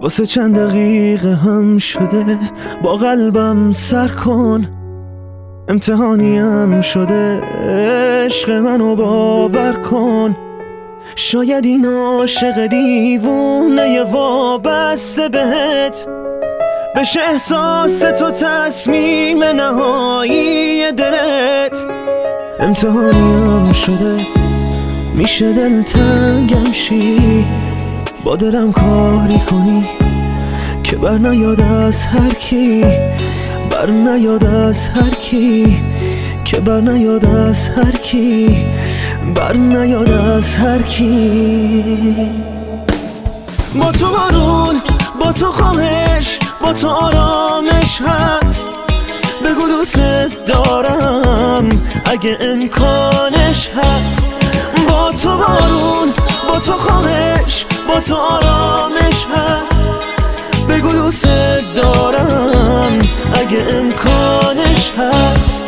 واسه چند دقیقه هم شده با قلبم سر کن. امتحانیم شده عشق منو باور کن. شاید این عاشق دیوونه وابسته بهت بشه احساس تو تصمیم نهایی دلت. امتحانیم شده میشه دلتنگم شی، با دلم کاری کنی که بر نیاد از هر کی، بر نیاد از هر کی، که بر نیاد از هر کی، بر نیاد از هر کی. با تو بارون، با تو خواهش، با تو آرامش هست. بگو دوست دارم اگه امکانش هست. با تو بارون، با تو خواهش، با تو آرامش هست. بگو دوست دارم اگه امکانش هست.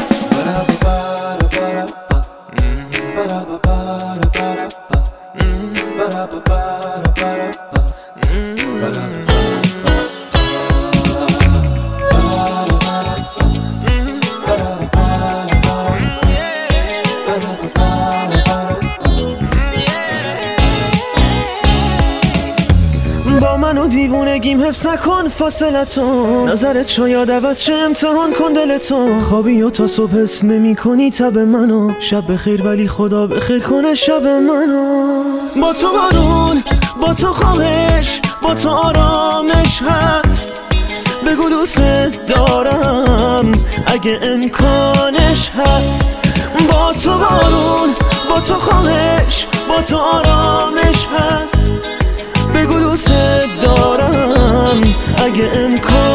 با منو دیوونگیم حفظ نکن فاصلتو، نظرت شاید عوض شه امتحان کن دلتو. خوابی و تا صبح حس نمی کنی تب منو، شب بخیر ولی خدا بخیر کنه شب منو. با تو بارون، با تو خواهش، با تو آرامش هست. بگو دوست دارم اگه امکانش هست. با تو بارون، با تو خواهش، با تو آرامش هست. بگو دوست دارم اگه امکان